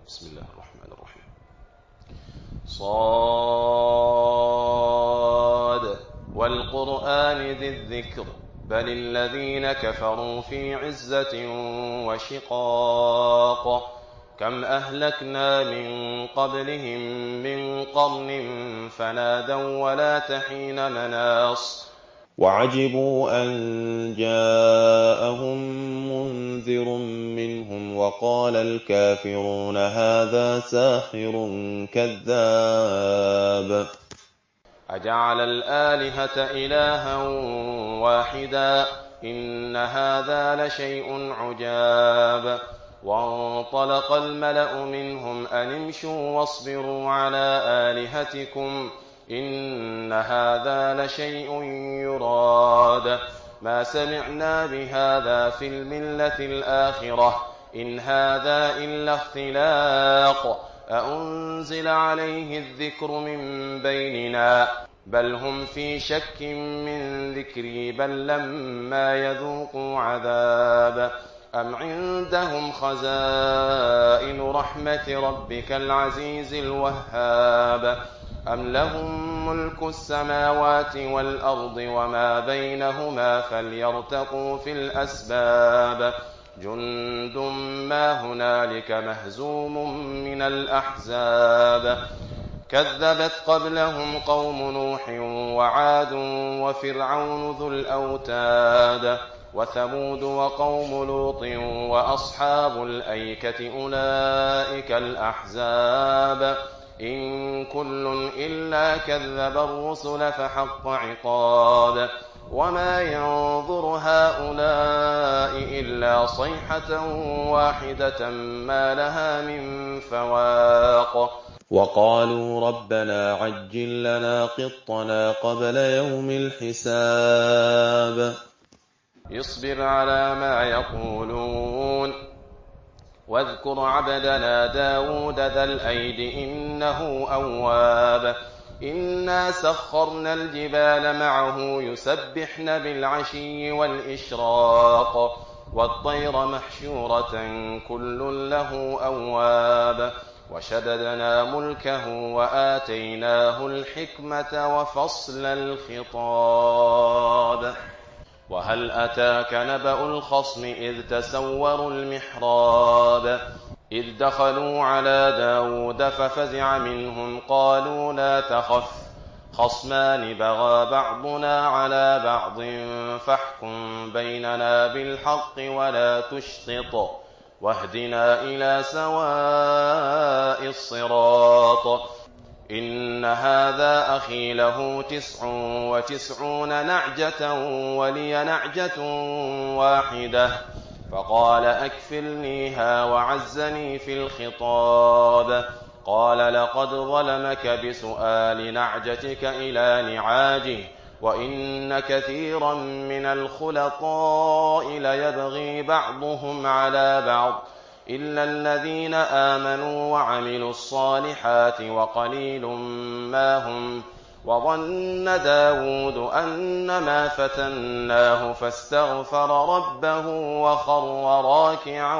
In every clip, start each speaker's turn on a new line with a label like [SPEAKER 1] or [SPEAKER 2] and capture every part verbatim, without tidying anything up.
[SPEAKER 1] بسم الله الرحمن الرحيم. صاد والقرآن ذي الذكر بل الذين كفروا في عزة وشقاق كم أهلكنا من قبلهم من قرن فنادوا ولا تحين مناص وعجبوا أن جاءهم منذر منهم وقال الكافرون هذا ساحر كذاب أجعل الآلهة إلها واحدا إن هذا لشيء عجاب وانطلق الملأ منهم أن امشوا واصبروا على آلهتكم إن هذا لشيء يراد ما سمعنا بهذا في الملة الآخرة إن هذا إلا اختلاق أأنزل عليه الذكر من بيننا بل هم في شك من ذكري بل لما يذوقوا عذاب أم عندهم خزائن رحمة ربك العزيز الوهاب أم لهم ملك السماوات والأرض وما بينهما فليرتقوا في الأسباب جند ما هنالك مهزوم من الأحزاب كذبت قبلهم قوم نوح وعاد وفرعون ذو الأوتاد وثمود وقوم لوط وأصحاب الأيكة أولئك الأحزاب إن كل إلا كذب الرسل فحق عقاب وما ينظر هؤلاء إلا صيحة واحدة ما لها من فواق وقالوا ربنا عجل لنا قطنا قبل يوم الحساب اصبر على ما يقولون واذكر عبدنا داود ذا الأيد إنه أواب إنا سخرنا الجبال معه يسبحن بالعشي والإشراق والطير محشورة كل له أواب وشددنا ملكه وآتيناه الحكمة وفصل الخطاب وهل أتاك نبأ الخصم إذ تسوروا المحراب إذ دخلوا على داود ففزع منهم قالوا لا تخف خصمان بغى بعضنا على بعض فاحكم بيننا بالحق ولا تشطط واهدنا إلى سواء الصراط إن هذا أخي له تسع وتسعون نعجة ولي نعجة واحدة فقال أكفلنيها وعزني في الخطاب قال لقد ظلمك بسؤال نعجتك إلى نعاجه وإن كثيرا من الخلطاء ليبغي بعضهم على بعض إلا الذين آمنوا وعملوا الصالحات وقليل ما هم وظن داود أنما فتناه فاستغفر ربه وخر راكعا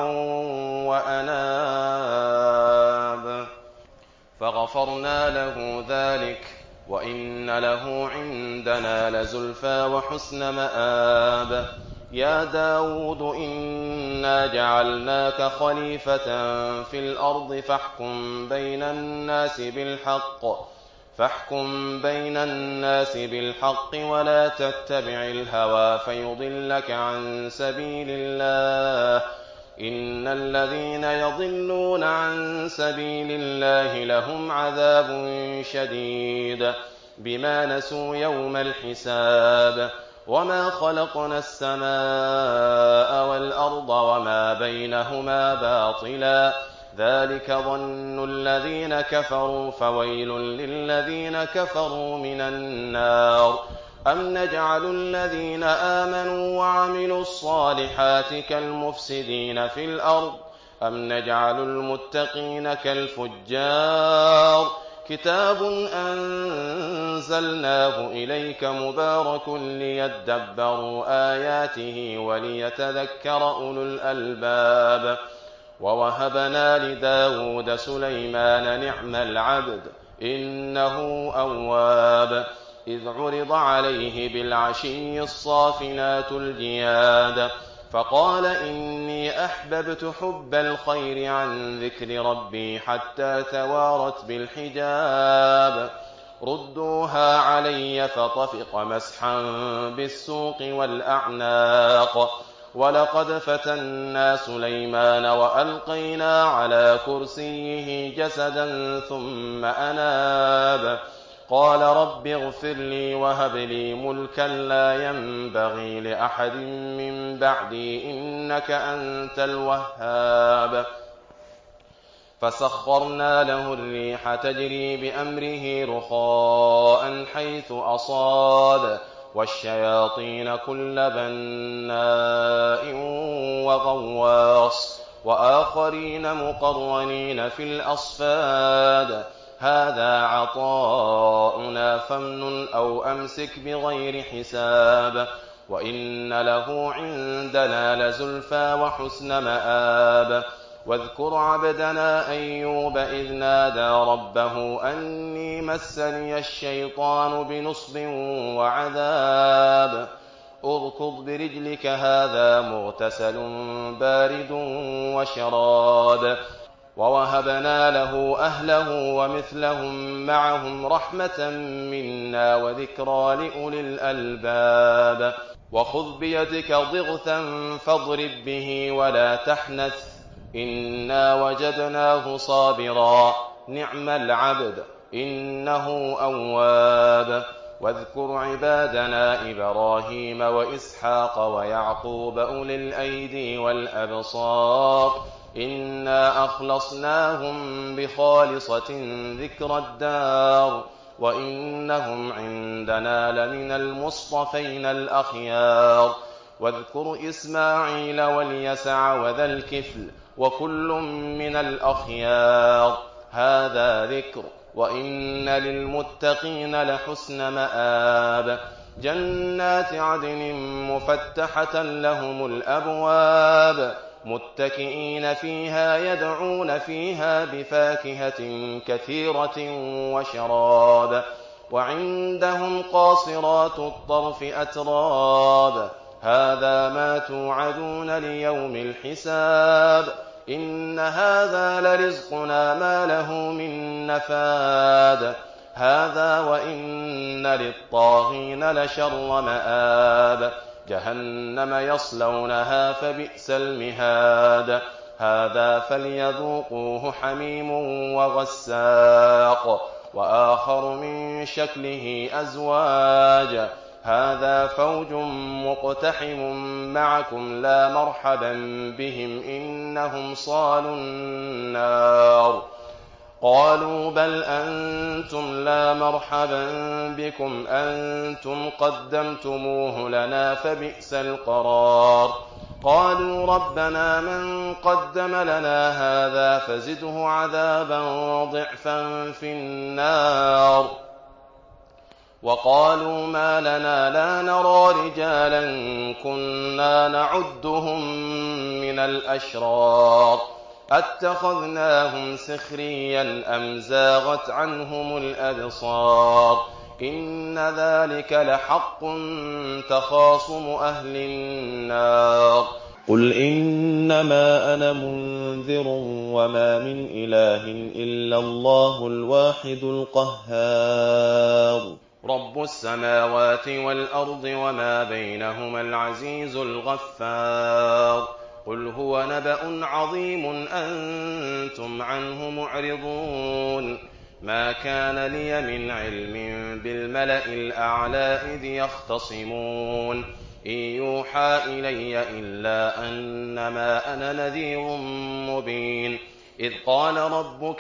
[SPEAKER 1] وأناب فغفرنا له ذلك وإن له عندنا لزلفى وحسن مآب يا داود إنا جعلناك خليفة في الأرض فاحكم بين الناس بالحق فاحكم بين الناس بالحق ولا تتبع الهوى فيضلك عن سبيل الله إن الذين يضلون عن سبيل الله لهم عذاب شديد بما نسوا يوم الحساب وما خلقنا السماء والأرض وما بينهما باطلا ذلك ظن الذين كفروا فويل للذين كفروا من النار أم نجعل الذين آمنوا وعملوا الصالحات كالمفسدين في الأرض أم نجعل المتقين كالفجار كتاب أنزلناه إليك مبارك ليدبروا آياته وليتذكر أولو الألباب ووهبنا لداود سليمان نعم العبد إنه أواب إذ عرض عليه بالعشي الصافنات الجياد فقال إني أحببت حب الخير عن ذكر ربي حتى توارت بالحجاب ردوها علي فطفق مسحا بالسوق والأعناق ولقد فتنا سليمان وألقينا على كرسيه جسدا ثم أناب قال رب اغفر لي وهب لي ملكا لا ينبغي لأحد من بعدي إنك أنت الوهاب فسخرنا له الريح تجري بأمره رخاء حيث أصاب والشياطين كل بناء وغواص وآخرين مقرنين في الأصفاد هذا عطاؤنا فامنن أو أمسك بغير حساب وإن له عندنا لزلفى وحسن مآب واذكر عبدنا أيوب إذ نادى ربه أني مسني الشيطان بنصب وعذاب اركض برجلك هذا مغتسل بارد وشراب ووهبنا له أهله ومثلهم معهم رحمة منا وذكرى لأولي الألباب وخذ بيدك ضغثا فاضرب به ولا تحنث إنا وجدناه صابرا نعم العبد إنه أواب واذكر عبادنا إبراهيم وإسحاق ويعقوب أولي الأيدي والأبصار إنا أخلصناهم بخالصة ذكر الدار وإنهم عندنا لمن المصطفين الأخيار واذكر إسماعيل واليسع وذا الكفل وكل من الأخيار هذا ذكر وإن للمتقين لحسن مآب جنات عدن مفتحة لهم الأبواب متكئين فيها يدعون فيها بفاكهة كثيرة وشراب وعندهم قاصرات الطرف أتراب هذا ما توعدون ليوم الحساب إن هذا لرزقنا ما له من نفاد هذا وإن للطاغين لشر مآب جهنم يصلونها فبئس المهاد هذا فليذوقوه حميم وغساق وآخر من شكله أزواج هذا فوج مقتحم معكم لا مرحبا بهم إنهم صالوا النار قالوا بل أنتم لا مرحبا بكم أنتم قدمتموه لنا فبئس القرار قالوا ربنا من قدم لنا هذا فزده عذابا ضعفا في النار وقالوا ما لنا لا نرى رجالا كنا نعدهم من الأشرار أتخذناهم سخريا أم زاغت عنهم الأبصار إن ذلك لحق تخاصم أهل النار قل إنما أنا منذر وما من إله إلا الله الواحد القهار رب السماوات والأرض وما بينهما العزيز الغفار قل هو نبأ عظيم أنتم عنه معرضون ما كان لي من علم بالملأ الأعلى إذ يختصمون إن يوحى إلي إلا أنما أنا نذير مبين إذ قال ربك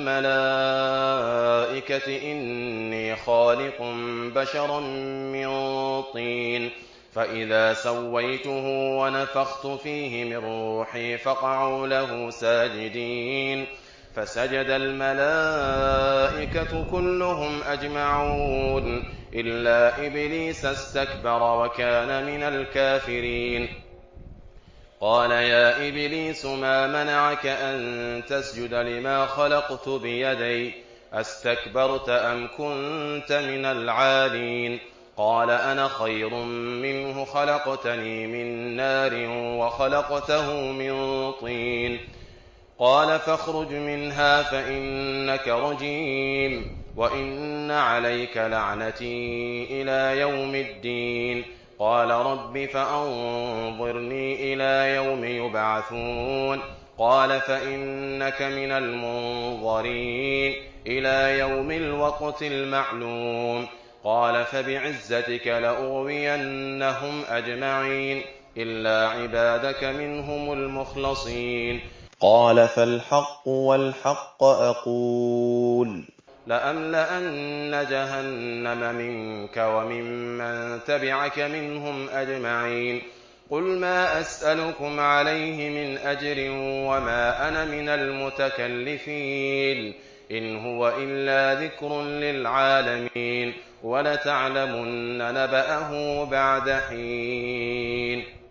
[SPEAKER 1] للملائكة إني خالق بشرا من طين فإذا سويته ونفخت فيه من روحي فقعوا له ساجدين فسجد الملائكة كلهم أجمعون إلا إبليس استكبر وكان من الكافرين قال يا إبليس ما منعك أن تسجد لما خلقت بيدي أستكبرت أم كنت من العالين قال أنا خير منه خلقتني من نار وخلقته من طين قال فاخرج منها فإنك رجيم وإن عليك لعنتي إلى يوم الدين قال رب فأنظرني إلى يوم يبعثون قال فإنك من المنظرين إلى يوم الوقت المعلوم قال فبعزتك لأغوينهم أجمعين إلا عبادك منهم المخلصين قال فالحق والحق أقول لأملأن جهنم منك وممن تبعك منهم أجمعين قل ما أسألكم عليه من أجر وما أنا من المتكلفين إن هو إلا ذكر للعالمين ولتعلمن نبأه بعد حين